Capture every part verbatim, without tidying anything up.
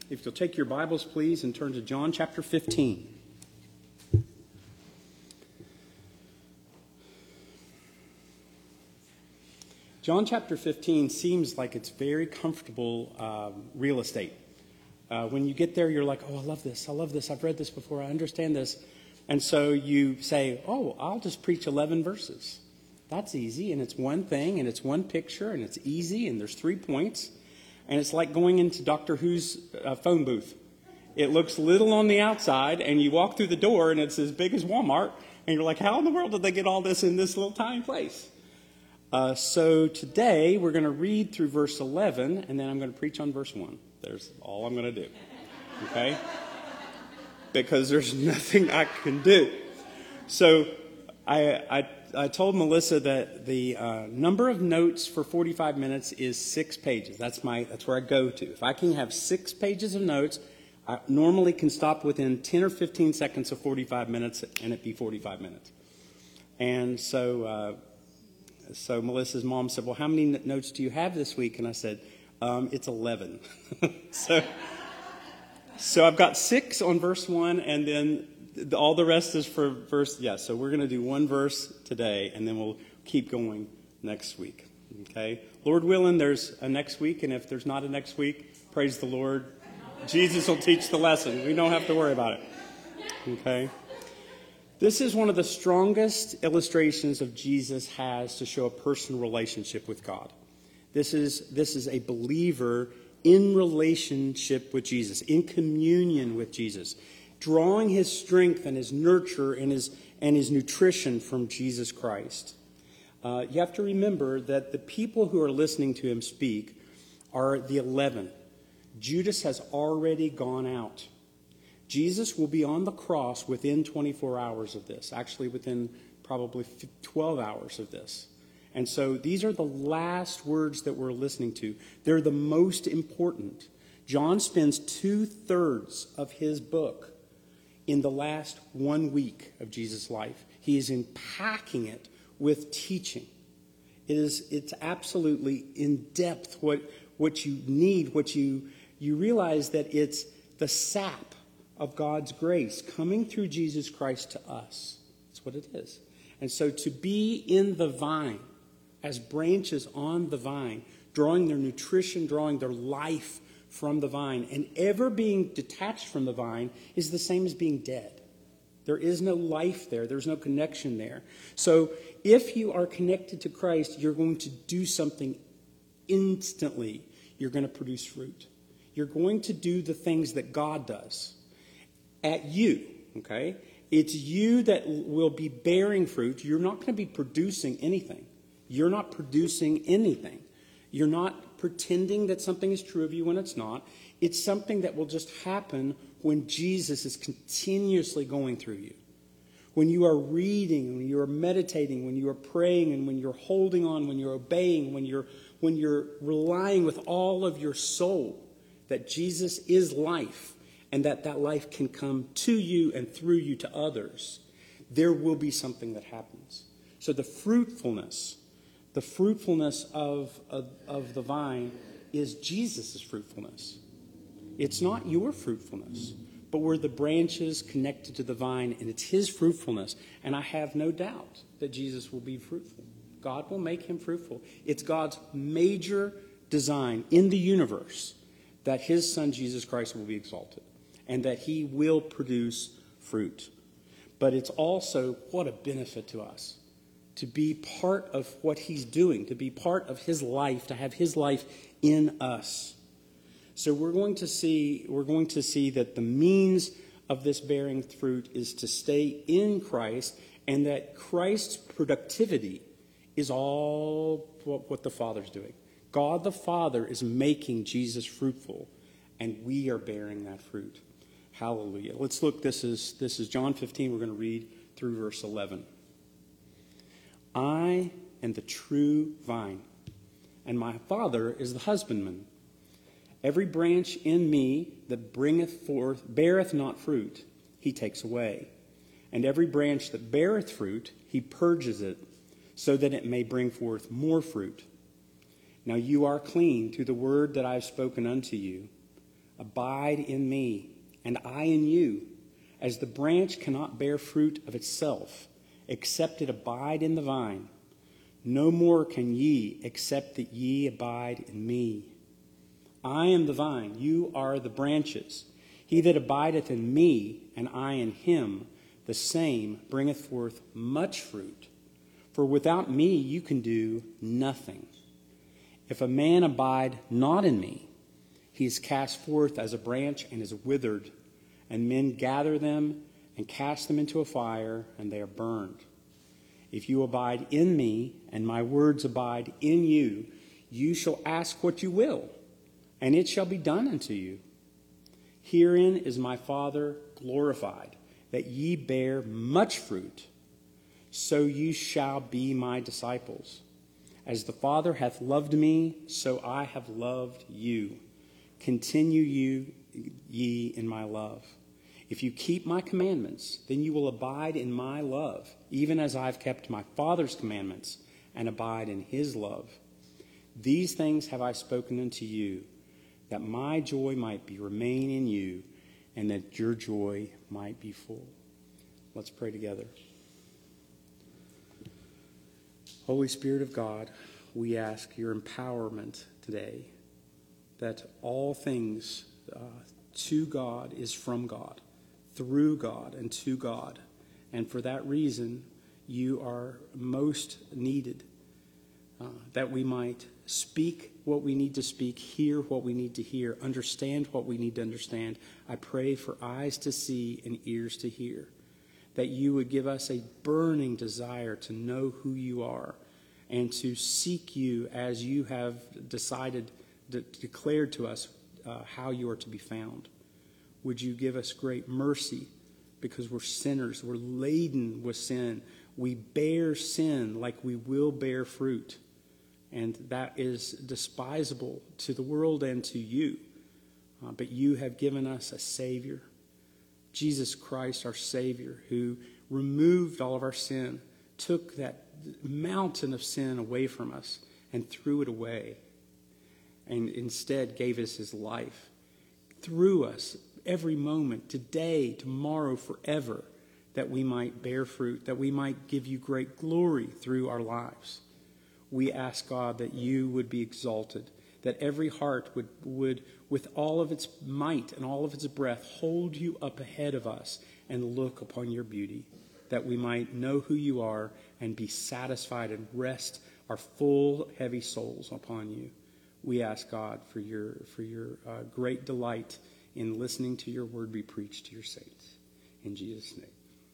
If you'll take your Bibles, please, and turn to John chapter fifteen. John chapter fifteen seems like it's very comfortable um, real estate. Uh, when you get there, you're like, oh, I love this. I love this. I've read this before. I understand this. And so you say, oh, I'll just preach eleven verses. That's easy, and it's one thing, and it's one picture, and it's easy, and there's three points. And it's like going into Doctor Who's uh, phone booth. It looks little on the outside, and you walk through the door, and it's as big as Walmart. And you're like, how in the world did they get all this in this little tiny place? Uh, so today, we're going to read through verse eleven, and then I'm going to preach on verse one. There's all I'm going to do. Okay? Because there's nothing I can do. So I, I, I told Melissa that the uh, number of notes for forty-five minutes is six pages. That's my that's where I go to. If I can have six pages of notes, I normally can stop within ten or fifteen seconds of forty-five minutes, and it be forty-five minutes. And so, uh, so Melissa's mom said, "Well, how many notes do you have this week?" And I said, um, "It's eleven." so, so I've got six on verse one, and then all the rest is for verse, yeah, so we're going to do one verse today, and then we'll keep going next week, okay? Lord willing, there's a next week, and if there's not a next week, praise the Lord. Jesus will teach the lesson. We don't have to worry about it, okay? This is one of the strongest illustrations of Jesus has to show a personal relationship with God. This is, this is a believer in relationship with Jesus, in communion with Jesus, drawing his strength and his nurture and his and his nutrition from Jesus Christ. Uh, you have to remember that the people who are listening to him speak are the eleven. Judas has already gone out. Jesus will be on the cross within twenty-four hours of this, actually within probably twelve hours of this. And so these are the last words that we're listening to. They're the most important. John spends two-thirds of his book in the last one week of Jesus' life. He is unpacking it with teaching. It is, it's absolutely in depth what, what you need, what you, you realize that it's the sap of God's grace coming through Jesus Christ to us. That's what it is. And so to be in the vine, as branches on the vine, drawing their nutrition, drawing their life from the vine, and ever being detached from the vine is the same as being dead. There is no life there. There's no connection there. So if you are connected to Christ, you're going to do something instantly. You're going to produce fruit. You're going to do the things that God does at you, okay? It's you that will be bearing fruit. You're not going to be producing anything. You're not producing anything. You're not pretending that something is true of you when it's not. It's something that will just happen when Jesus is continuously going through you. When you are reading, when you are meditating, when you are praying, and when you're holding on, when you're obeying, when you're, when you're relying with all of your soul that Jesus is life and that that life can come to you and through you to others, there will be something that happens. So the fruitfulness The fruitfulness of, of, of the vine is Jesus' fruitfulness. It's not your fruitfulness, but we're the branches connected to the vine, and it's his fruitfulness. And I have no doubt that Jesus will be fruitful. God will make him fruitful. It's God's major design in the universe that his son Jesus Christ will be exalted and that he will produce fruit. But it's also what a benefit to us to be part of what he's doing, to be part of his life, to have his life in us. So we're going to see, we're going to see that the means of this bearing fruit is to stay in Christ, and that Christ's productivity is all what, what the Father's doing. God the Father is making Jesus fruitful, and we are bearing that fruit. Hallelujah. Let's look. This is, this is John fifteen. We're going to read through verse eleven. I am the true vine, and my Father is the husbandman. Every branch in me that bringeth forth, beareth not fruit, he takes away. And every branch that beareth fruit, he purges it, so that it may bring forth more fruit. Now you are clean through the word that I have spoken unto you. Abide in me, and I in you. As the branch cannot bear fruit of itself, except it abide in the vine, no more can ye, except that ye abide in me. I am the vine, you are the branches. He that abideth in me, and I in him, the same bringeth forth much fruit. For without me you can do nothing. If a man abide not in me, he is cast forth as a branch and is withered, and men gather them and cast them into a fire, and they are burned. If you abide in me, and my words abide in you, you shall ask what you will, and it shall be done unto you. Herein is my Father glorified, that ye bear much fruit, so you shall be my disciples. As the Father hath loved me, so I have loved you. Continue you ye in my love. If you keep my commandments, then you will abide in my love, even as I have kept my Father's commandments and abide in his love. These things have I spoken unto you, that my joy might be remain in you, and that your joy might be full. Let's pray together. Holy Spirit of God, we ask your empowerment today, that all things uh, to God is from God, through God and to God. And for that reason, you are most needed, uh, that we might speak what we need to speak, hear what we need to hear, understand what we need to understand. I pray for eyes to see and ears to hear, that you would give us a burning desire to know who you are and to seek you as you have decided, de- declared to us uh, how you are to be found. Would you give us great mercy, because we're sinners, we're laden with sin. We bear sin like we will bear fruit. And that is despisable to the world and to you. Uh, but you have given us a Savior, Jesus Christ, our Savior, who removed all of our sin, took that mountain of sin away from us and threw it away, and instead gave us his life through us every moment, today, tomorrow, forever, that we might bear fruit, that we might give you great glory through our lives. We ask, God, that you would be exalted, that every heart would, would, with all of its might and all of its breath, hold you up ahead of us and look upon your beauty, that we might know who you are and be satisfied and rest our full, heavy souls upon you. We ask, God, for your, for your uh, great delight in listening to your word be preached to your saints. In Jesus' name.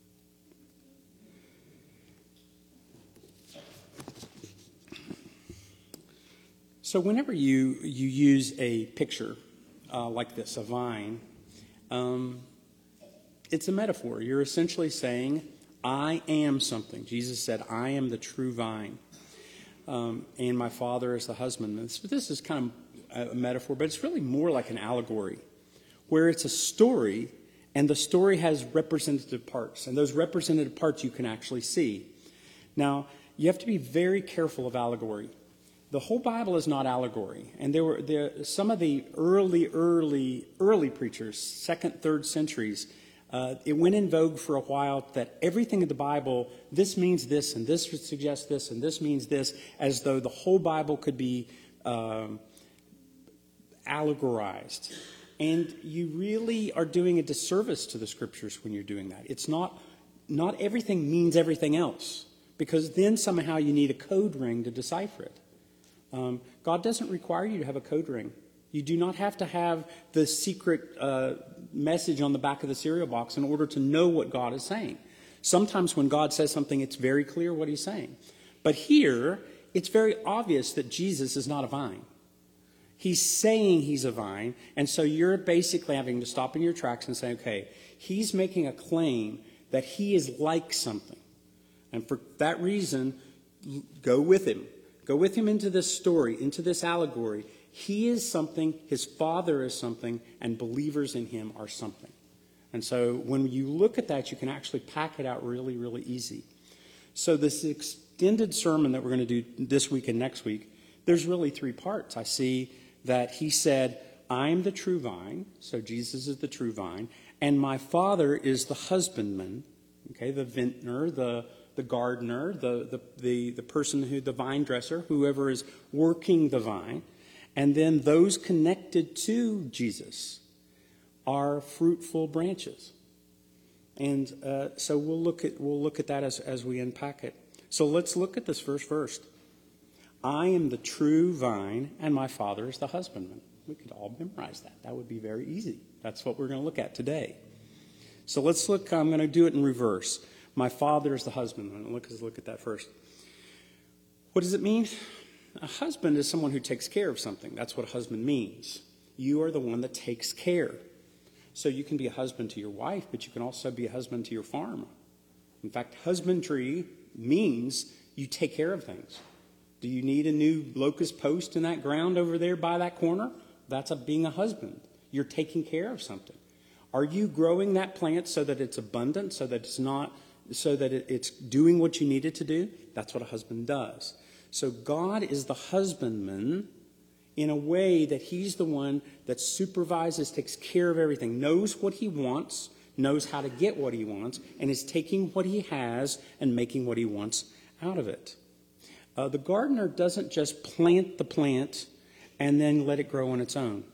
So whenever you, you use a picture uh, like this, a vine, um, it's a metaphor. You're essentially saying, I am something. Jesus said, I am the true vine, um, and my Father is the husbandman. This, this is kind of a metaphor, but it's really more like an allegory, where it's a story, and the story has representative parts, and those representative parts you can actually see. Now, you have to be very careful of allegory. The whole Bible is not allegory, and there were there, some of the early, early, early preachers, second, third centuries, uh, it went in vogue for a while that everything in the Bible, this means this, and this would suggest this, and this means this, as though the whole Bible could be um, allegorized. And you really are doing a disservice to the Scriptures when you're doing that. It's not, not everything means everything else, because then somehow you need a code ring to decipher it. Um, God doesn't require you to have a code ring. You do not have to have the secret uh, message on the back of the cereal box in order to know what God is saying. Sometimes when God says something, it's very clear what he's saying. But here, it's very obvious that Jesus is not a vine. He's saying he's a vine, and so you're basically having to stop in your tracks and say, okay, he's making a claim that he is like something. And for that reason, go with him. Go with him into this story, into this allegory. He is something, his Father is something, and believers in him are something. And so when you look at that, you can actually pack it out really, really easy. So this extended sermon that we're going to do this week and next week, there's really three parts. I see that he said, I am the true vine, so Jesus is the true vine, and my Father is the husbandman, okay, the vintner, the, the gardener, the, the, the, the person who, the vine dresser, whoever is working the vine. And then those connected to Jesus are fruitful branches. And uh, so we'll look at we'll look at that as, as we unpack it. So let's look at this verse first. I am the true vine, and my Father is the husbandman. We could all memorize that. That would be very easy. That's what we're going to look at today. So let's look. I'm going to do it in reverse. My Father is the husbandman. Look, let's look at that first. What does it mean? A husband is someone who takes care of something. That's what a husband means. You are the one that takes care. So you can be a husband to your wife, but you can also be a husband to your farm. In fact, husbandry means you take care of things. Do you need a new locust post in that ground over there by that corner? That's a, being a husband. You're taking care of something. Are you growing that plant so that it's abundant, so that it's not, so that it, it's doing what you need it to do? That's what a husband does. So God is the husbandman in a way that he's the one that supervises, takes care of everything, knows what he wants, knows how to get what he wants, and is taking what he has and making what he wants out of it. Uh, the gardener doesn't just plant the plant and then let it grow on its own.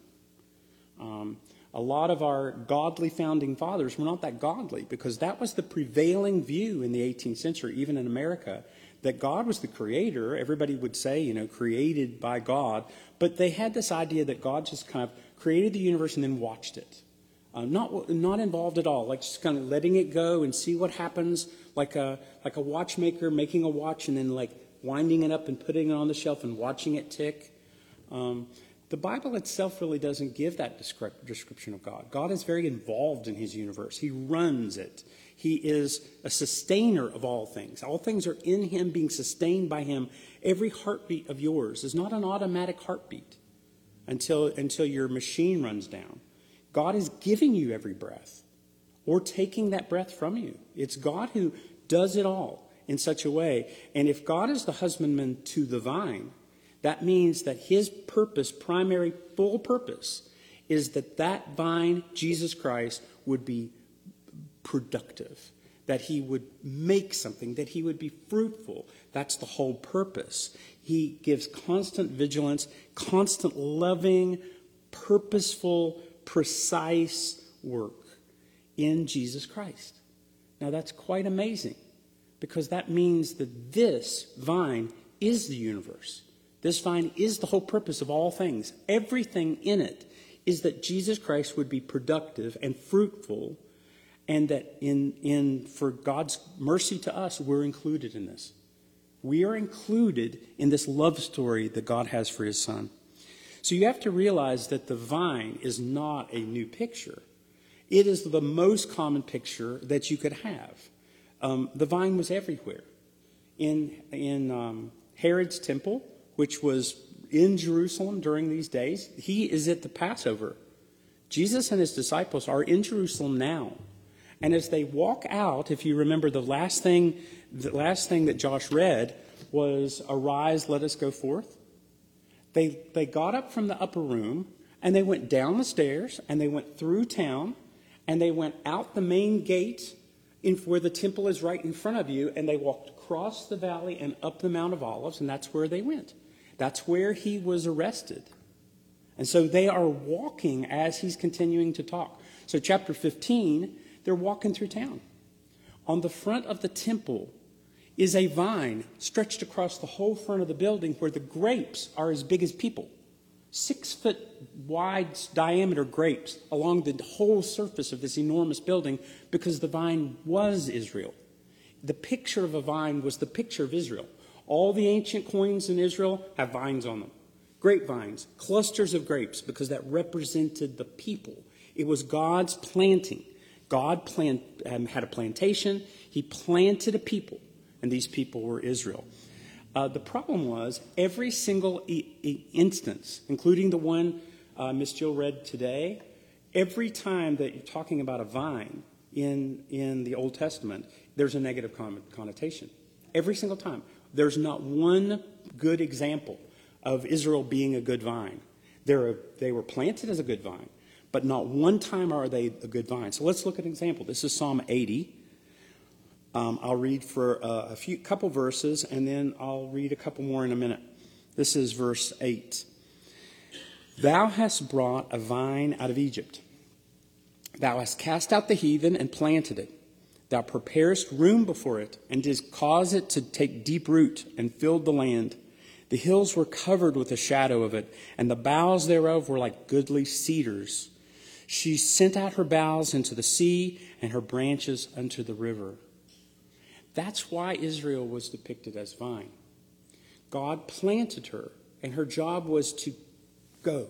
Um, a lot of our godly founding fathers were not that godly because that was the prevailing view in the eighteenth century, even in America, that God was the creator. Everybody would say, you know, created by God. But they had this idea that God just kind of created the universe and then watched it. Uh, not not involved at all, like just kind of letting it go and see what happens, like a, like a watchmaker making a watch and then like winding it up and putting it on the shelf and watching it tick. Um, the Bible itself really doesn't give that description of God. God is very involved in his universe. He runs it. He is a sustainer of all things. All things are in him, being sustained by him. Every heartbeat of yours is not an automatic heartbeat until, until your machine runs down. God is giving you every breath or taking that breath from you. It's God who does it all in such a way. And if God is the husbandman to the vine, that means that his purpose, primary full purpose, is that that vine, Jesus Christ, would be productive, that he would make something, that he would be fruitful. That's the whole purpose. He gives constant vigilance, constant loving, purposeful, precise work in Jesus Christ. Now that's quite amazing because that means that this vine is the universe. This vine is the whole purpose of all things. Everything in it is that Jesus Christ would be productive and fruitful, and that in, in for God's mercy to us, we're included in this. We are included in this love story that God has for his son. So you have to realize that the vine is not a new picture. It is the most common picture that you could have. Um, the vine was everywhere. In, in um, Herod's temple, which was in Jerusalem during these days, he is at the Passover. Jesus and his disciples are in Jerusalem now. And as they walk out, if you remember the last thing, the last thing that Josh read was, "Arise, let us go forth." They, they got up from the upper room and they went down the stairs and they went through town and they went out the main gate in where the temple is right in front of you, and they walked across the valley and up the Mount of Olives, and that's where they went. That's where he was arrested. And so they are walking as he's continuing to talk. So chapter fifteen, they're walking through town. On the front of the temple is a vine stretched across the whole front of the building where the grapes are as big as people. Six foot wide diameter grapes along the whole surface of this enormous building because the vine was Israel. The picture of a vine was the picture of Israel. All the ancient coins in Israel have vines on them. Grapevines, clusters of grapes, because that represented the people. It was God's planting. God plant, um, had a plantation. He planted a people, and these people were Israel. Uh, the problem was every single e- e- instance, including the one uh, Miss Jill read today, every time that you're talking about a vine in, in the Old Testament, there's a negative con- connotation. Every single time. There's not one good example of Israel being a good vine. They're a, they were planted as a good vine, but not one time are they a good vine. So let's look at an example. This is Psalm eighty. Um, I'll read for uh, a few couple verses, and then I'll read a couple more in a minute. This is verse eight. Thou hast brought a vine out of Egypt. Thou hast cast out the heathen and planted it. Thou preparest room before it, and didst cause it to take deep root, and filled the land. The hills were covered with the shadow of it, and the boughs thereof were like goodly cedars. She sent out her boughs into the sea, and her branches unto the river. That's why Israel was depicted as vine. God planted her, and her job was to go.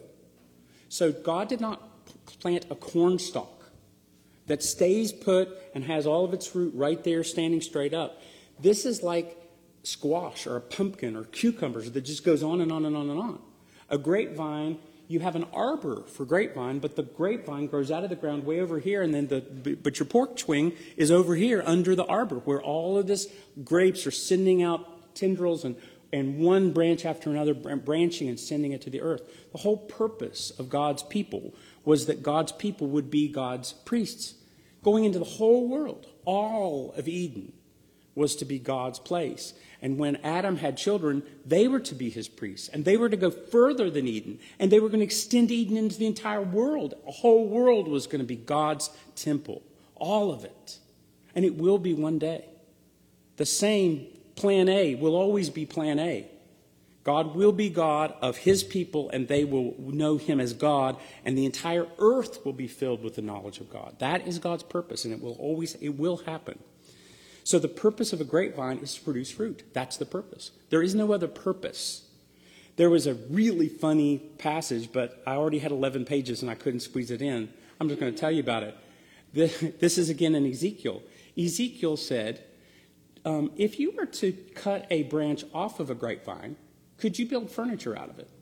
So God did not plant a cornstalk that stays put and has all of its root right there standing straight up. This is like squash or a pumpkin or cucumbers that just goes on and on and on and on. A grapevine, you have an arbor for grapevine, but the grapevine grows out of the ground way over here, and then the but your pork twing is over here under the arbor, where all of this grapes are sending out tendrils and and one branch after another branching and sending it to the earth. The whole purpose of God's people was that God's people would be God's priests, going into the whole world. All of Eden was to be God's place. And when Adam had children, they were to be his priests. And they were to go further than Eden. And they were going to extend Eden into the entire world. The whole world was going to be God's temple. All of it. And it will be one day. The same plan A will always be plan A. God will be God of his people, and they will know him as God, and the entire earth will be filled with the knowledge of God. That is God's purpose, and it will always, it will happen. So the purpose of a grapevine is to produce fruit. That's the purpose. There is no other purpose. There was a really funny passage, but I already had eleven pages and I couldn't squeeze it in. I'm just going to tell you about it. This is again in Ezekiel. Ezekiel said, um, if you were to cut a branch off of a grapevine, could you build furniture out of it?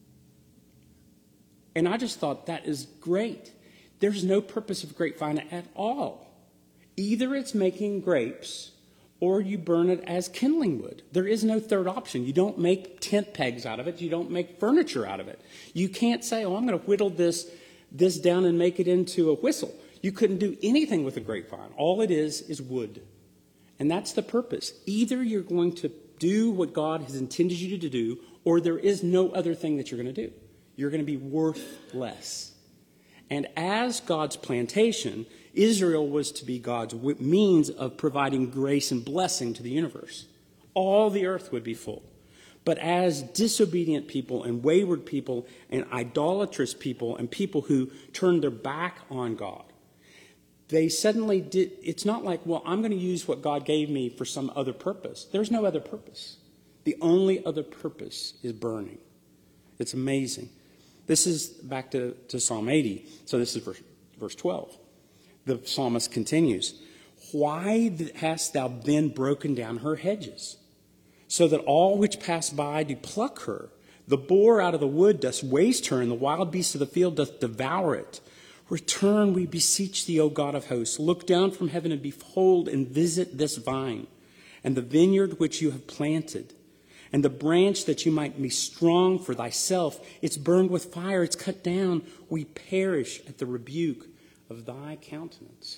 And I just thought, that is great. There's no purpose of grapevine at all. Either it's making grapes or you burn it as kindling wood. There is no third option. You don't make tent pegs out of it. You don't make furniture out of it. You can't say, oh, I'm going to whittle this, this down and make it into a whistle. You couldn't do anything with a grapevine. All it is is wood. And that's the purpose. Either you're going to do what God has intended you to do, or there is no other thing that you're going to do. You're going to be worth less. And as God's plantation, Israel was to be God's means of providing grace and blessing to the universe. All the earth would be full. But as disobedient people and wayward people and idolatrous people and people who turned their back on God, they suddenly did, it's not like, well, I'm going to use what God gave me for some other purpose. There's no other purpose. The only other purpose is burning. It's amazing. This is back to, to Psalm eighty. So this is verse, verse twelve. The psalmist continues, why hast thou then broken down her hedges, so that all which pass by do pluck her? The boar out of the wood doth waste her, and the wild beast of the field doth devour it. Return, we beseech thee, O God of hosts. Look down from heaven and behold and visit this vine, and the vineyard which you have planted, and the branch that you might be strong for thyself. It's burned with fire, it's cut down. We perish at the rebuke of thy countenance.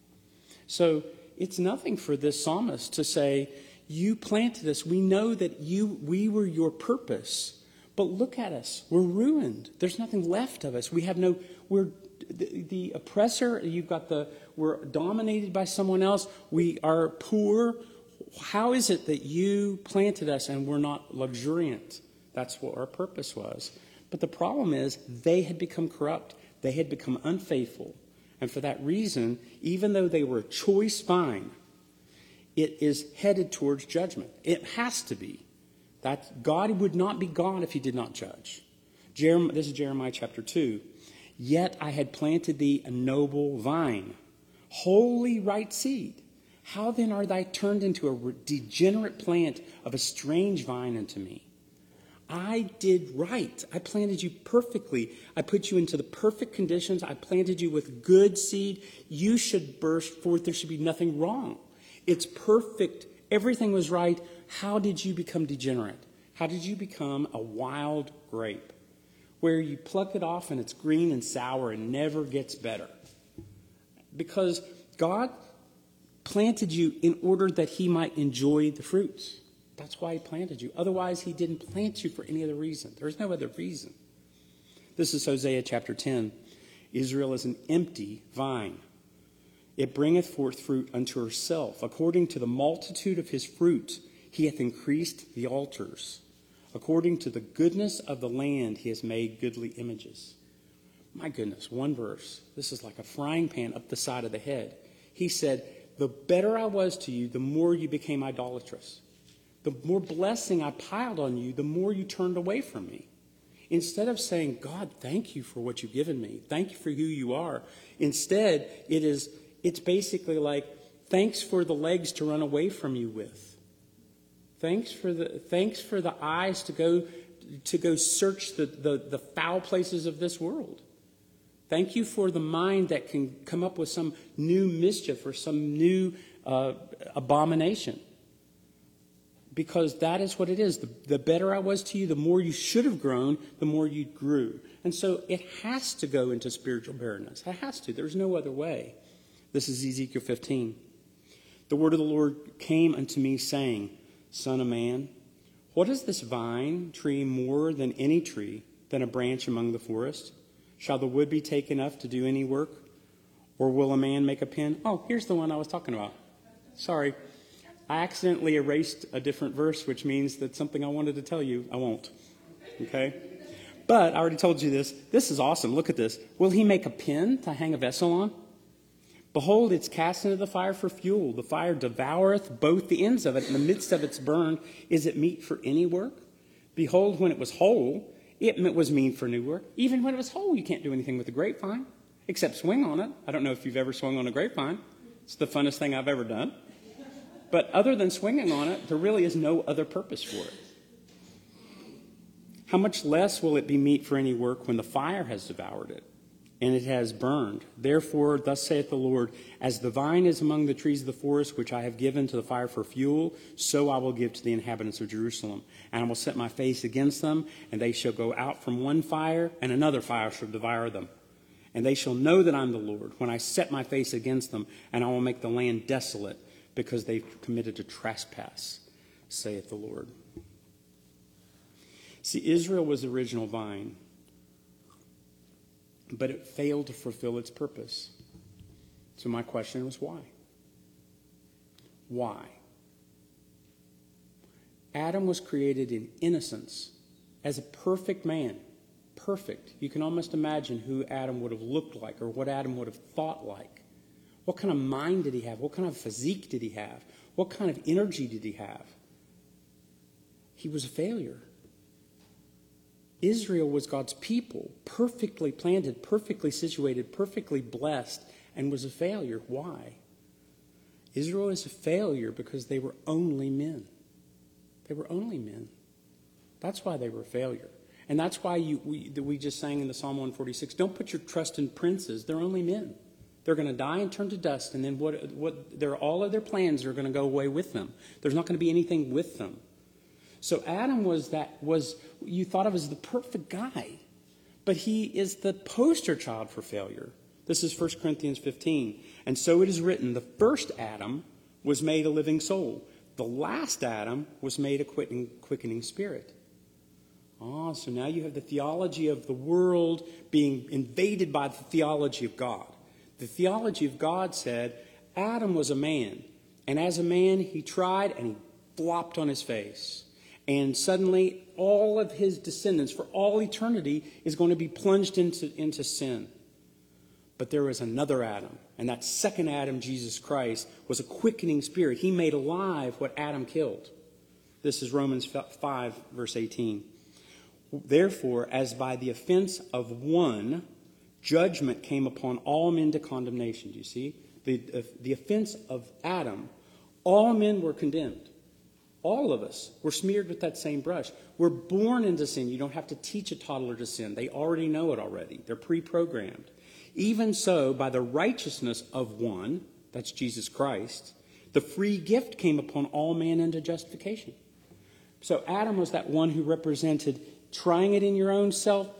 So it's nothing for this psalmist to say, you planted us. We know that you, we were your purpose. But look at us. We're ruined. There's nothing left of us. We have no, we're the, the oppressor. You've got the, we're dominated by someone else. We are poor. How is it that you planted us and we're not luxuriant? That's what our purpose was. But the problem is they had become corrupt. They had become unfaithful. And for that reason, even though they were a choice vine, it is headed towards judgment. It has to be. That God would not be God if he did not judge. Jeremiah, this is Jeremiah chapter two. Yet I had planted thee a noble vine, wholly right seed. How then are thy turned into a degenerate plant of a strange vine unto me? I did right. I planted you perfectly. I put you into the perfect conditions. I planted you with good seed. You should burst forth. There should be nothing wrong. It's perfect. Everything was right. How did you become degenerate? How did you become a wild grape? where you pluck it off and it's green and sour and never gets better. Because God planted you in order that he might enjoy the fruits. That's why he planted you. Otherwise, he didn't plant you for any other reason. There's no other reason. This is Hosea chapter ten. Israel is an empty vine. It bringeth forth fruit unto herself. According to the multitude of his fruit, he hath increased the altars. According to the goodness of the land, he has made goodly images. My goodness, one verse. This is like a frying pan up the side of the head. He said, the better I was to you, the more you became idolatrous. The more blessing I piled on you, the more you turned away from me. Instead of saying, God, thank you for what you've given me. Thank you for who you are. Instead, it is, it's basically like, thanks for the legs to run away from you with. Thanks for the, thanks for the eyes to go, to go search the, the, the foul places of this world. Thank you for the mind that can come up with some new mischief or some new uh, abomination. Because that is what it is. The, the better I was to you, the more you should have grown, the more you grew. And so it has to go into spiritual barrenness. It has to. There's no other way. This is Ezekiel fifteen. The word of the Lord came unto me, saying, Son of man, what is this vine tree more than any tree, than a branch among the forest? Shall the wood be taken up to do any work? Or will a man make a pen? Oh, here's the one I was talking about. Sorry. I accidentally erased a different verse, which means that something I wanted to tell you, I won't. Okay? But I already told you this. This is awesome. Look at this. Will he make a pen to hang a vessel on? Behold, it's cast into the fire for fuel. The fire devoureth both the ends of it. In the midst of it's burned. Is it meet for any work? Behold, when it was whole, it was mean for new work. Even when it was whole, you can't do anything with the grapevine, except swing on it. I don't know if you've ever swung on a grapevine. It's the funnest thing I've ever done. But other than swinging on it, there really is no other purpose for it. How much less will it be meet for any work when the fire has devoured it, and it has burned? Therefore, thus saith the Lord, as the vine is among the trees of the forest, which I have given to the fire for fuel, so I will give to the inhabitants of Jerusalem. And I will set my face against them, and they shall go out from one fire, and another fire shall devour them. And they shall know that I'm the Lord, when I set my face against them, and I will make the land desolate, because they've committed a trespass, saith the Lord. See, Israel was the original vine, but it failed to fulfill its purpose. So my question was why? Why? Adam was created in innocence as a perfect man. Perfect. You can almost imagine who Adam would have looked like or what Adam would have thought like. What kind of mind did he have? What kind of physique did he have? What kind of energy did he have? He was a failure. Israel was God's people, perfectly planted, perfectly situated, perfectly blessed, and was a failure. Why? Israel is a failure because they were only men. They were only men. That's why they were a failure. And that's why you, we, we just sang in the Psalm one forty-six, don't put your trust in princes. They're only men. They're going to die and turn to dust, and then what? What? They're, all of their plans are going to go away with them. There's not going to be anything with them. So Adam was that was you thought of as the perfect guy, but he is the poster child for failure. This is First Corinthians fifteen, and so it is written: the first Adam was made a living soul; the last Adam was made a quickening, quickening spirit. Ah, so now you have the theology of the world being invaded by the theology of God. The theology of God said Adam was a man, and as a man he tried and he flopped on his face. And suddenly all of his descendants for all eternity is going to be plunged into, into sin. But there was another Adam, and that second Adam, Jesus Christ, was a quickening spirit. He made alive what Adam killed. This is Romans five, verse eighteen. Therefore, as by the offense of one, judgment came upon all men to condemnation. Do you see? The, uh, the offense of Adam, all men were condemned. All of us were smeared with that same brush. We're born into sin. You don't have to teach a toddler to sin. They already know it already. They're pre-programmed. Even so, by the righteousness of one, that's Jesus Christ, the free gift came upon all men unto justification. So Adam was that one who represented trying it in your own self.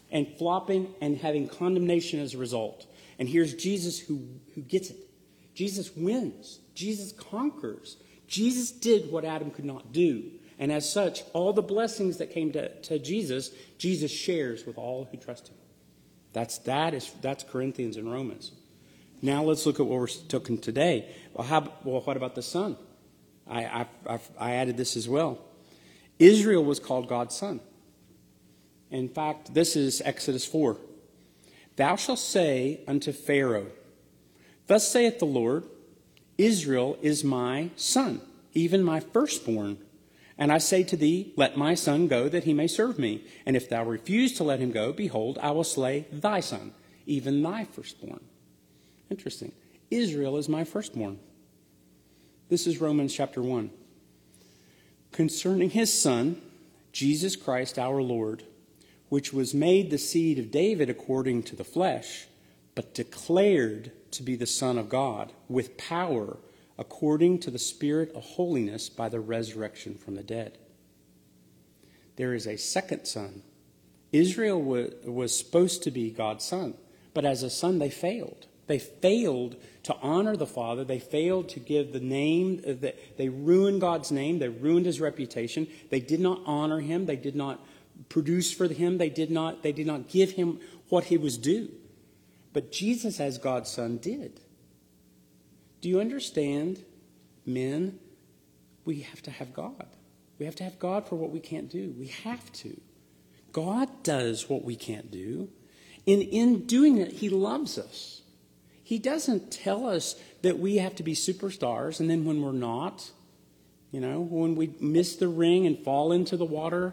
and flopping and having condemnation as a result. And here's Jesus who, who gets it. Jesus wins. Jesus conquers. Jesus did what Adam could not do. And as such, all the blessings that came to, to Jesus, Jesus shares with all who trust him. That's, that is, that's Corinthians and Romans. Now let's look at what we're talking today. Well, how, well, what about the Son? I, I, I, I added this as well. Israel was called God's son. In fact, this is Exodus four. Thou shalt say unto Pharaoh, Thus saith the Lord, Israel is my son, even my firstborn. And I say to thee, Let my son go, that he may serve me. And if thou refuse to let him go, behold, I will slay thy son, even thy firstborn. Interesting. Israel is my firstborn. This is Romans chapter one. Concerning his Son, Jesus Christ our Lord, which was made the seed of David according to the flesh, but declared to be the Son of God, with power, according to the Spirit of holiness, by the resurrection from the dead. There is a second Son. Israel was, was supposed to be God's son, but as a son they failed. They failed to honor the Father. They failed to give the name. They ruined God's name. They ruined his reputation. They did not honor him. They did not produce for him. They did not, they did not give him what he was due. But Jesus, as God's son, did. Do you understand, men? We have to have God. We have to have God for what we can't do. We have to. God does what we can't do. And in doing it, he loves us. He doesn't tell us that we have to be superstars, and then when we're not, you know, when we miss the ring and fall into the water,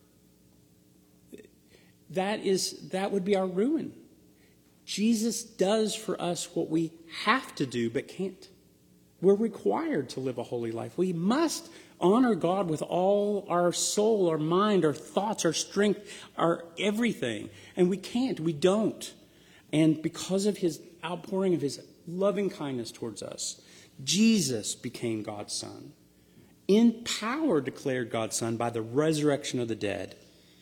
that is that would be our ruin. Jesus does for us what we have to do but can't. We're required to live a holy life. We must honor God with all our soul, our mind, our thoughts, our strength, our everything. And we can't. We don't. And because of his outpouring of his loving kindness towards us, Jesus became God's son. In power declared God's son by the resurrection of the dead.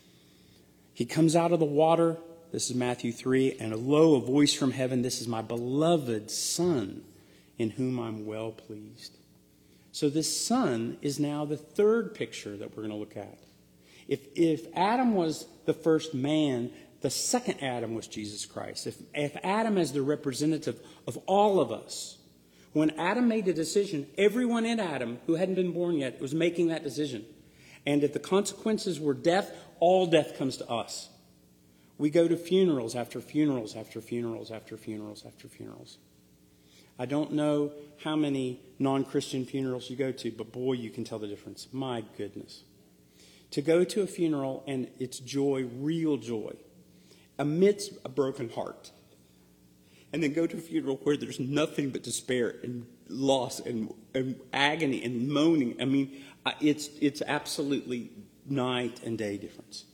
He comes out of the water. This is Matthew three. And lo, a voice from heaven. This is my beloved son, in whom I'm well pleased. So this son is now the third picture that we're going to look at. If, if Adam was the first man, the second Adam was Jesus Christ. If, if Adam is the representative of all of us, when Adam made a decision, everyone in Adam who hadn't been born yet was making that decision. And if the consequences were death, all death comes to us. We go to funerals after funerals after funerals after funerals after funerals. I don't know how many non-Christian funerals you go to, but boy, you can tell the difference. My goodness. To go to a funeral and it's joy, real joy, amidst a broken heart, and then go to a funeral where there's nothing but despair and loss and, and agony and moaning. I mean, it's it's absolutely night and day difference.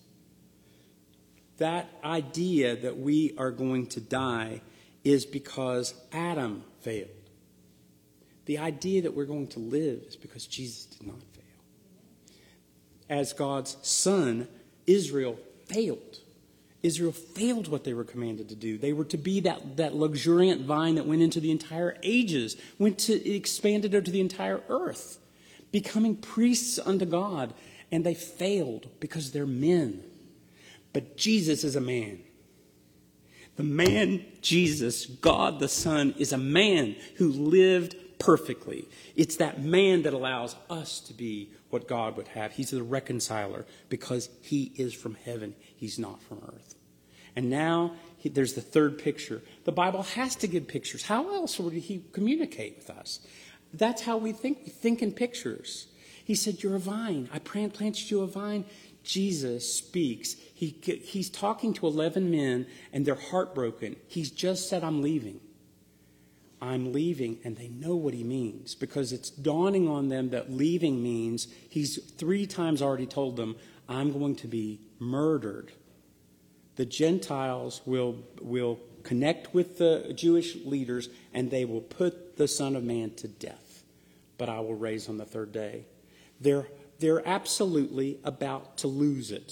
That idea that we are going to die is because Adam failed. The idea that we're going to live is because Jesus did not fail. As God's son, Israel failed. Israel failed what they were commanded to do. They were to be that, that luxuriant vine that went into the entire ages, went to it expanded into the entire earth, becoming priests unto God. And they failed because they're men. But Jesus is a man. The man, Jesus, God the Son, is a man who lived perfectly. It's that man that allows us to be what God would have. He's the reconciler because he is from heaven. He's not from earth. And now he, there's the third picture. The Bible has to give pictures. How else would he communicate with us? That's how we think. We think in pictures. He said, you're a vine. I planted you a vine. Jesus speaks. He, he's talking to eleven men and they're heartbroken. He's just said, I'm leaving. I'm leaving, and they know what he means because it's dawning on them that leaving means he's three times already told them, I'm going to be murdered. The Gentiles will, will connect with the Jewish leaders, and they will put the Son of Man to death, but I will raise on the third day. They're, they're absolutely about to lose it.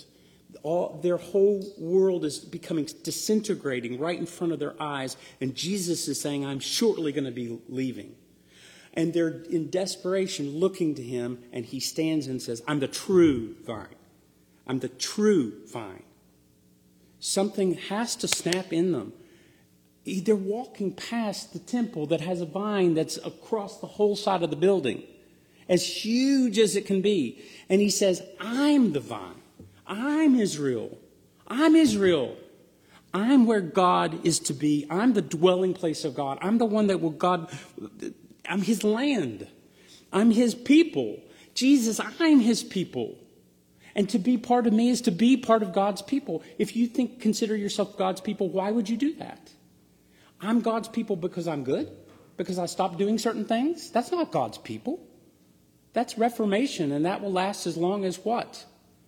All, their whole world is becoming disintegrating right in front of their eyes. And Jesus is saying, I'm shortly going to be leaving. And they're in desperation looking to him. And he stands and says, I'm the true vine. I'm the true vine. Something has to snap in them. They're walking past the temple that has a vine that's across the whole side of the building, as huge as it can be. And he says, I'm the vine. I'm Israel. I'm Israel. I'm where God is to be. I'm the dwelling place of God. I'm the one that will God, I'm his land. I'm his people. Jesus, I'm his people. And to be part of me is to be part of God's people. If you think, consider yourself God's people, why would you do that? I'm God's people because I'm good? Because I stopped doing certain things? That's not God's people. That's reformation, and that will last as long as what?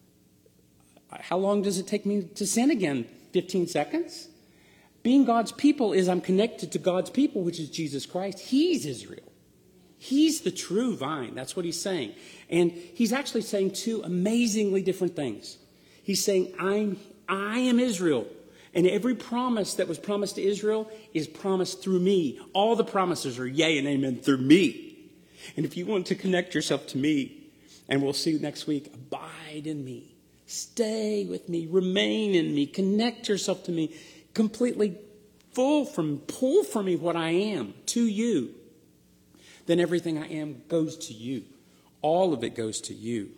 How long does it take me to sin again? fifteen seconds? Being God's people is I'm connected to God's people, which is Jesus Christ. He's Israel. He's the true vine. That's what he's saying. And he's actually saying two amazingly different things. He's saying, I'm, I am Israel. And every promise that was promised to Israel is promised through me. All the promises are yea and amen through me. And if you want to connect yourself to me, and we'll see next week, abide in me. Stay with me, remain in me, connect yourself to me, completely full from, pull from me what I am to you. Then everything I am goes to you. All of it goes to you.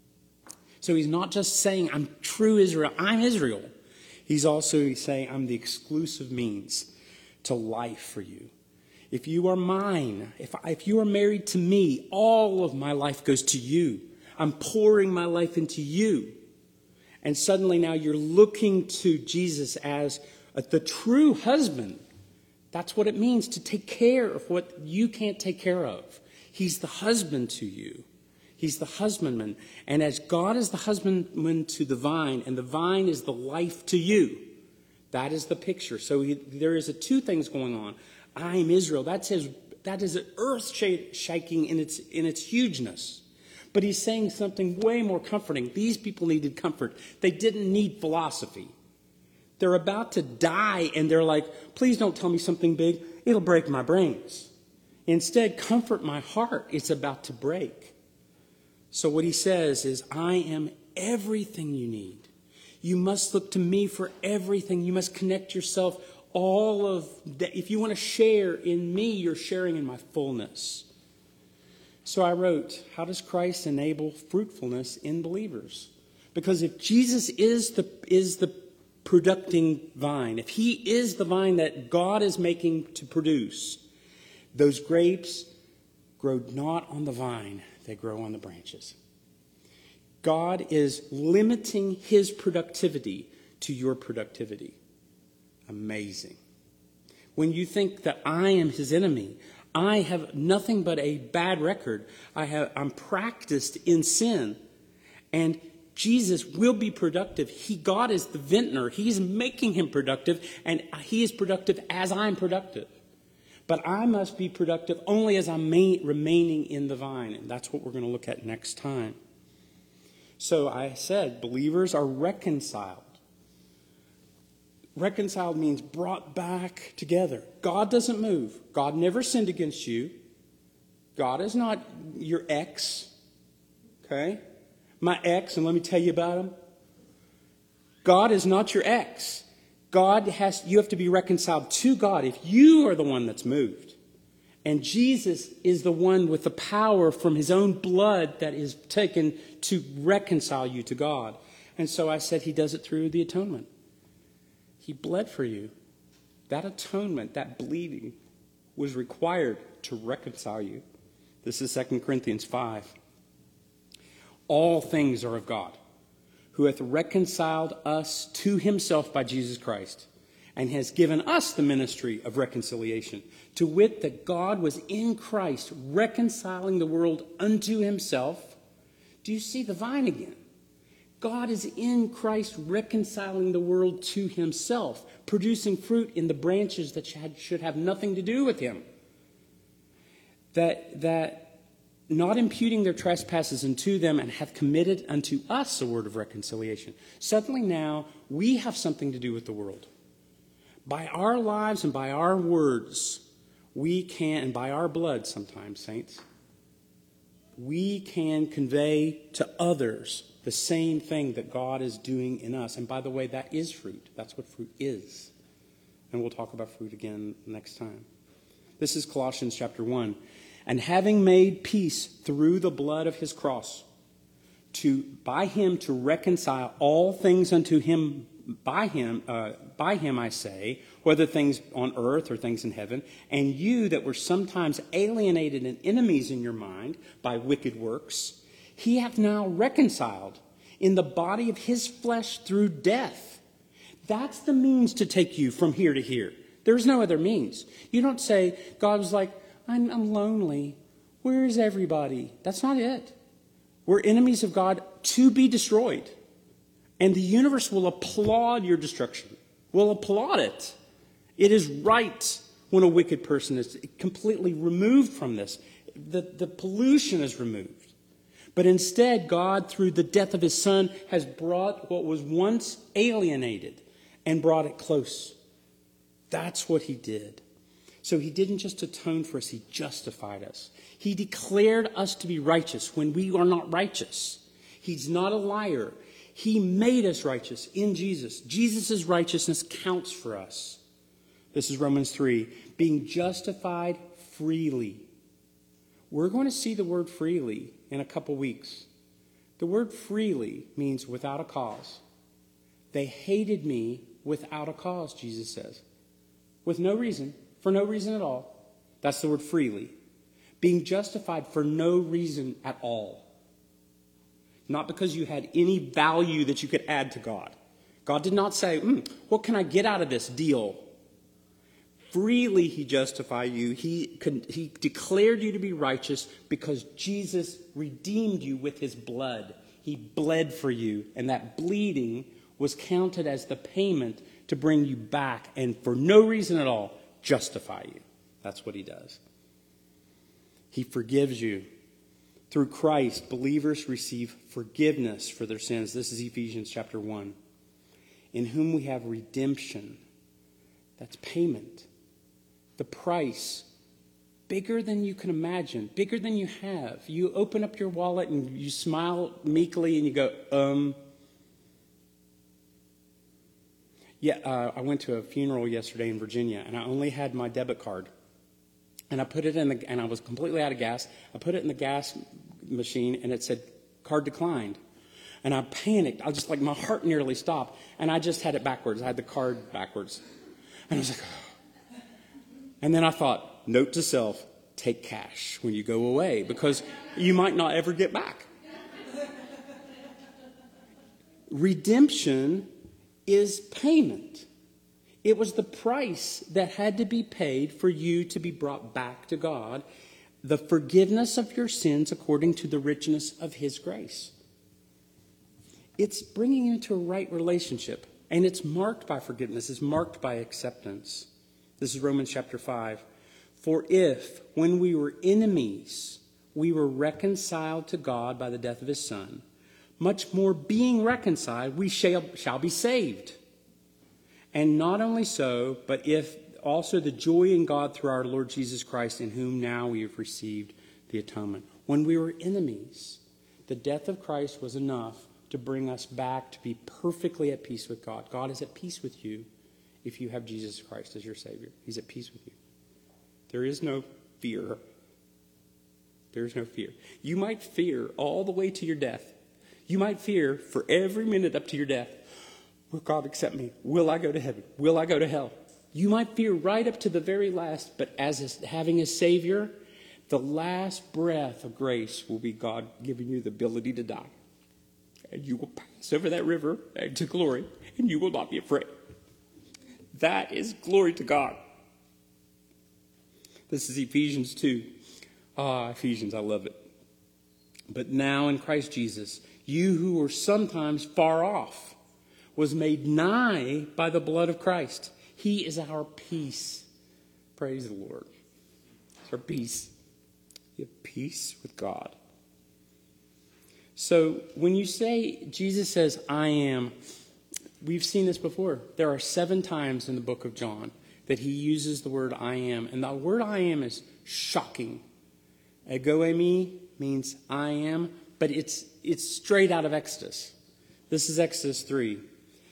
So he's not just saying, I'm true Israel, I'm Israel. He's also saying, I'm the exclusive means to life for you. If you are mine, if, if you are married to me, all of my life goes to you. I'm pouring my life into you. And suddenly now you're looking to Jesus as the true husband. That's what it means to take care of what you can't take care of. He's the husband to you. He's the husbandman. And as God is the husbandman to the vine, and the vine is the life to you, that is the picture. So he, there is a two things going on. I am Israel. That's his, that is earth shaking in its, in its hugeness. But he's saying something way more comforting. These people needed comfort. They didn't need philosophy. They're about to die, and they're like, please don't tell me something big. It'll break my brains. Instead, comfort my heart. It's about to break. So what he says is, I am everything you need. You must look to me for everything. You must connect yourself. All of that. If you want to share in me, you're sharing in my fullness. So I wrote, how does Christ enable fruitfulness in believers? Because if Jesus is the, is the producing vine, if he is the vine that God is making to produce, those grapes grow not on the vine, they grow on the branches. God is limiting his productivity to your productivity. Amazing. When you think that I am his enemy, I have nothing but a bad record. I have, I'm practiced in sin. And Jesus will be productive. He, God is the vintner. He's making him productive, and he is productive as I'm productive. But I must be productive only as I'm ma- remaining in the vine. And that's what we're going to look at next time. So I said, believers are reconciled. Reconciled means brought back together. God doesn't move. God never sinned against you. God is not your ex. Okay? My ex, and let me tell you about him. God is not your ex. God has, you have to be reconciled to God if you are the one that's moved. And Jesus is the one with the power from his own blood that is taken to reconcile you to God. And so I said he does it through the atonement. He bled for you. That atonement, that bleeding, was required to reconcile you. This is Second Corinthians five. All things are of God, who hath reconciled us to himself by Jesus Christ, and has given us the ministry of reconciliation, to wit, that God was in Christ reconciling the world unto himself. Do you see the vine again? God is in Christ reconciling the world to himself, producing fruit in the branches that should have nothing to do with him. That, that not imputing their trespasses unto them, and hath committed unto us a word of reconciliation. Suddenly now we have something to do with the world. By our lives and by our words, we can, and by our blood sometimes, saints, we can convey to others the same thing that God is doing in us. And by the way, that is fruit. That's what fruit is. And we'll talk about fruit again next time. This is Colossians chapter one. And having made peace through the blood of his cross, to by him to reconcile all things unto him, by him, uh, by him I say, whether things on earth or things in heaven, and you that were sometimes alienated and enemies in your mind by wicked works, he hath now reconciled in the body of his flesh through death. That's the means to take you from here to here. There's no other means. You don't say, God was like, I'm, I'm lonely. Where is everybody? That's not it. We're enemies of God to be destroyed. And the universe will applaud your destruction. Will applaud it. It is right when a wicked person is completely removed from this. The, the pollution is removed. But instead, God, through the death of his Son, has brought what was once alienated and brought it close. That's what he did. So he didn't just atone for us, he justified us. He declared us to be righteous when we are not righteous. He's not a liar. He made us righteous in Jesus. Jesus' righteousness counts for us. This is Romans three. Being justified freely. We're going to see the word freely in a couple weeks. The word freely means without a cause. They hated me without a cause, Jesus says. With no reason. For no reason at all. That's the word freely. Being justified for no reason at all. Not because you had any value that you could add to God. God did not say, mm, what can I get out of this deal? Freely he justified you. He, he declared you to be righteous because Jesus redeemed you with his blood. He bled for you, and that bleeding was counted as the payment to bring you back, and for no reason at all, justify you. That's what he does. He forgives you. Through Christ, believers receive forgiveness for their sins. This is Ephesians chapter one. In whom we have redemption. That's payment. The price, bigger than you can imagine, bigger than you have. You open up your wallet and you smile meekly and you go, um... Yeah, uh, I went to a funeral yesterday in Virginia, and I only had my debit card. And I put it in the, and I was completely out of gas. I put it in the gas machine, and it said, card declined. And I panicked. I just, like, my heart nearly stopped. And I just had it backwards. I had the card backwards. And I was like, oh. And then I thought, note to self, take cash when you go away, because you might not ever get back. Redemption is payment. It was the price that had to be paid for you to be brought back to God, the forgiveness of your sins according to the richness of his grace. It's bringing you into a right relationship, and it's marked by forgiveness. It's marked by acceptance. This is Romans chapter five. For if, when we were enemies, we were reconciled to God by the death of his Son, much more being reconciled, we shall, shall be saved. And not only so, but if also the joy in God through our Lord Jesus Christ, in whom now we have received the atonement. When we were enemies, the death of Christ was enough to bring us back to be perfectly at peace with God. God is at peace with you if you have Jesus Christ as your Savior. He's at peace with you. There is no fear. There is no fear. You might fear all the way to your death. You might fear for every minute up to your death. Will God accept me? Will I go to heaven? Will I go to hell? You might fear right up to the very last, but as a, having a Savior, the last breath of grace will be God giving you the ability to die. And you will pass over that river to glory, and you will not be afraid. That is glory to God. This is Ephesians two. Ah, Ephesians, I love it. But now in Christ Jesus, you who were sometimes far off, was made nigh by the blood of Christ. He is our peace. Praise the Lord. It's our peace. You have peace with God. So when you say, Jesus says, I am, we've seen this before. There are seven times in the book of John that he uses the word I am. And the word I am is shocking. Ego eimi means I am, but it's it's straight out of Exodus. This is Exodus three.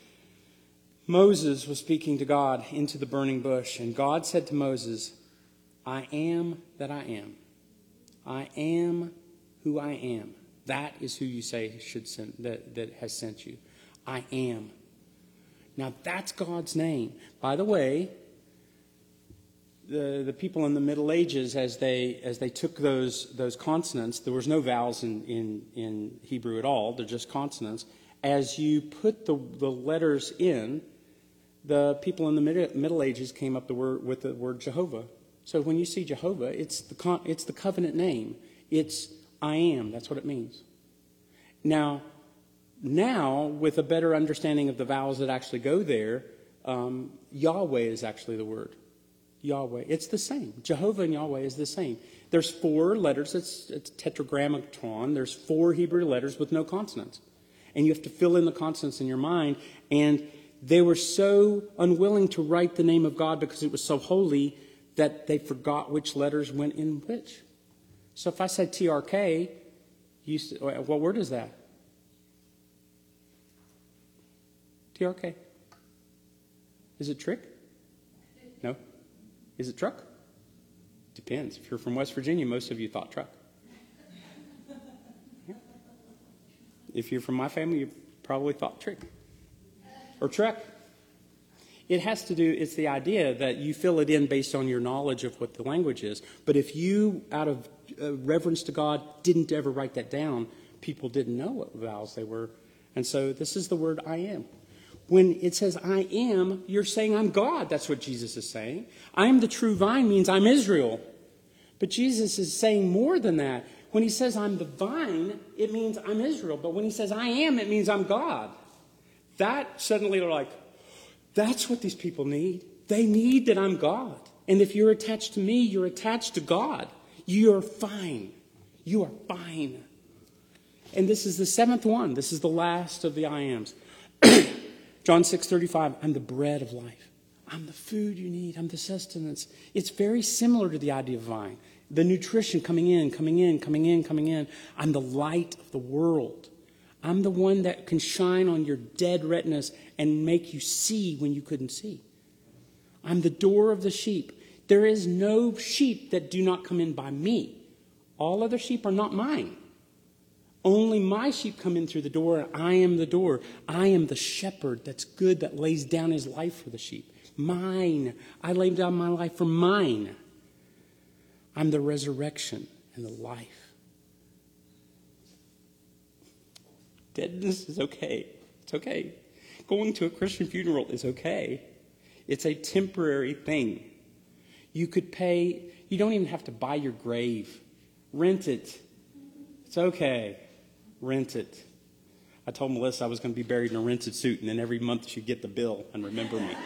Moses was speaking to God into the burning bush, and God said to Moses, I am that I am. I am who I am. That is who you say should send, that, that has sent you. I am. Now that's God's name. By the way, the, the people in the Middle Ages, as they as they took those those consonants, there was no vowels in, in, in Hebrew at all. They're just consonants. As you put the, the letters in, the people in the Mid- Middle Ages came up the word, with the word Jehovah. So when you see Jehovah, it's the con- it's the covenant name. It's I am. That's what it means. Now, now with a better understanding of the vowels that actually go there, um, Yahweh is actually the word. Yahweh. It's the same. Jehovah and Yahweh is the same. There's four letters. It's, it's tetragrammaton. There's four Hebrew letters with no consonants. And you have to fill in the consonants in your mind. And they were so unwilling to write the name of God because it was so holy that they forgot which letters went in which. So if I said T R K, you, what word is that? T R K. Is it trick? No. Is it truck? Depends. If you're from West Virginia, most of you thought truck. Yeah. If you're from my family, you probably thought trick. Or truck. It has to do, it's the idea that you fill it in based on your knowledge of what the language is. But if you, out of uh, reverence to God, didn't ever write that down, people didn't know what vowels they were. And so this is the word I am. When it says I am, you're saying I'm God. That's what Jesus is saying. I am the true vine means I'm Israel. But Jesus is saying more than that. When he says I'm the vine, it means I'm Israel. But when he says I am, it means I'm God. That suddenly they're like, that's what these people need. They need that I'm God. And if you're attached to me, you're attached to God. You're fine. You are fine. And this is the seventh one. This is the last of the I ams. John six thirty-five, I'm the bread of life. I'm the food you need. I'm the sustenance. It's very similar to the idea of vine. The nutrition coming in, coming in, coming in, coming in. I'm the light of the world. I'm the one that can shine on your dead retinas and make you see when you couldn't see. I'm the door of the sheep. There is no sheep that do not come in by me. All other sheep are not mine. Only my sheep come in through the door, and I am the door. I am the shepherd that's good, that lays down his life for the sheep. Mine. I lay down my life for mine. I'm the resurrection and the life. Deadness is okay. It's okay. Going to a Christian funeral is okay. It's a temporary thing. You could pay, you don't even have to buy your grave. Rent it. It's okay. Rent it. I told Melissa I was going to be buried in a rented suit, and then every month she'd get the bill and remember me.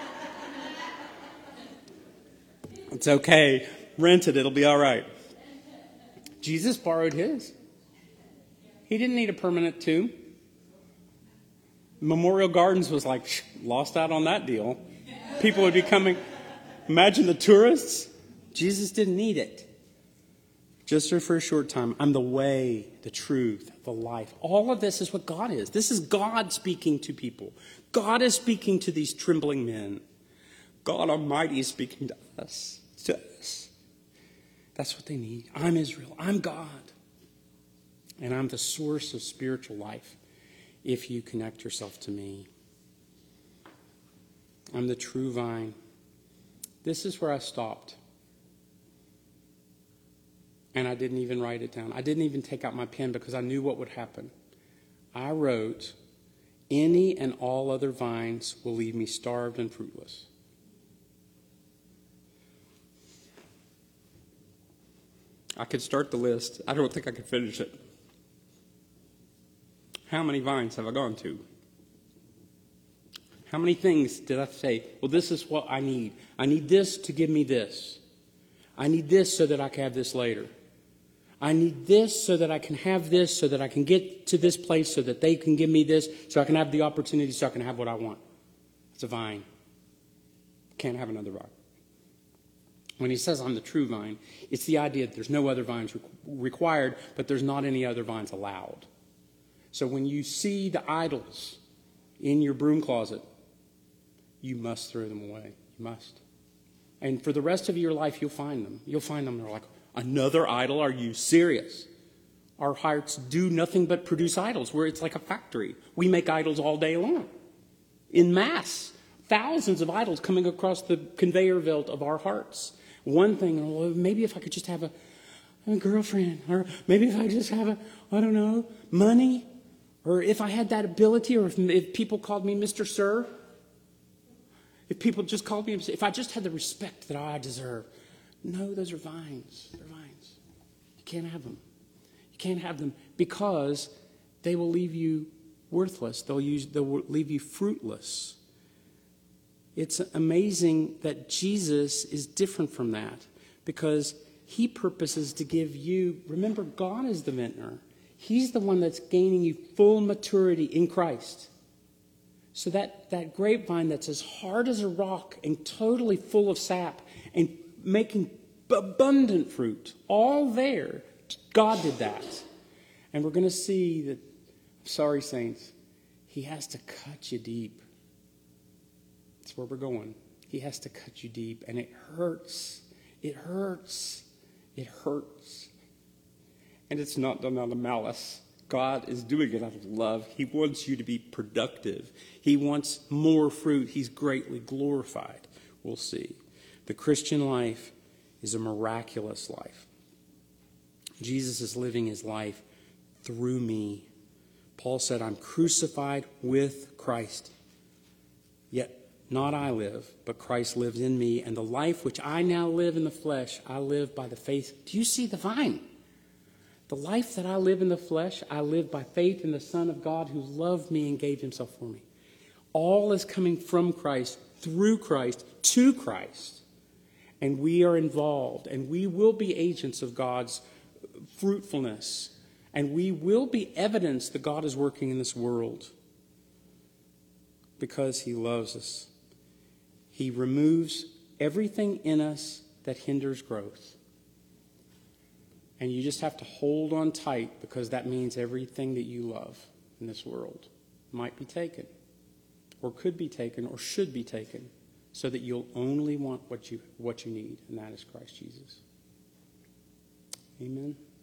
It's okay. Rent it. It'll be all right. Jesus borrowed his. He didn't need a permanent tomb. Memorial Gardens was like, lost out on that deal. People would be coming. Imagine the tourists. Jesus didn't need it. Just for a short time. I'm the way, the truth, the life. All of this is what God is. This is God speaking to people. God is speaking to these trembling men. God Almighty is speaking to us. To us. That's what they need. I'm Israel. I'm God. And I'm the source of spiritual life if you connect yourself to me. I'm the true vine. This is where I stopped. And I didn't even write it down. I didn't even take out my pen because I knew what would happen. I wrote, any and all other vines will leave me starved and fruitless. I could start the list. I don't think I could finish it. How many vines have I gone to? How many things did I say, well, this is what I need. I need this to give me this. I need this so that I can have this later. I need this so that I can have this, so that I can get to this place, so that they can give me this, so I can have the opportunity, so I can have what I want. It's a vine. Can't have another vine. When he says I'm the true vine, it's the idea that there's no other vines required, but there's not any other vines allowed. So when you see the idols in your broom closet, you must throw them away. You must. And for the rest of your life, you'll find them. You'll find them. They're like, another idol? Are you serious? Our hearts do nothing but produce idols, where it's like a factory. We make idols all day long, in mass. Thousands of idols coming across the conveyor belt of our hearts. One thing, well, maybe if I could just have a, a girlfriend, or maybe if I just have a, I don't know, money, or if I had that ability, or if, if people called me Mister Sir, if people just called me, if I just had the respect that I deserve. No, those are vines. They're vines. You can't have them. You can't have them because they will leave you worthless. They'll use. They'll leave you fruitless. It's amazing that Jesus is different from that, because he purposes to give you, remember, God is the vintner. He's the one that's gaining you full maturity in Christ. So that, that grapevine that's as hard as a rock and totally full of sap and making abundant fruit, all there, God did that. And we're going to see that, sorry saints, he has to cut you deep. That's where we're going. He has to cut you deep, and it hurts. It hurts. It hurts. And it's not done out of malice. God is doing it out of love. He wants you to be productive. He wants more fruit. He's greatly glorified. We'll see. The Christian life is a miraculous life. Jesus is living his life through me. Paul said, I'm crucified with Christ. Yet not I live, but Christ lives in me. And the life which I now live in the flesh, I live by the faith. Do you see the vine? The life that I live in the flesh, I live by faith in the Son of God who loved me and gave himself for me. All is coming from Christ, through Christ, to Christ. And we are involved, and we will be agents of God's fruitfulness. And we will be evidence that God is working in this world because he loves us. He removes everything in us that hinders growth. And you just have to hold on tight, because that means everything that you love in this world might be taken, or could be taken, or should be taken, so that you'll only want what you what you need, and that is Christ Jesus. Amen.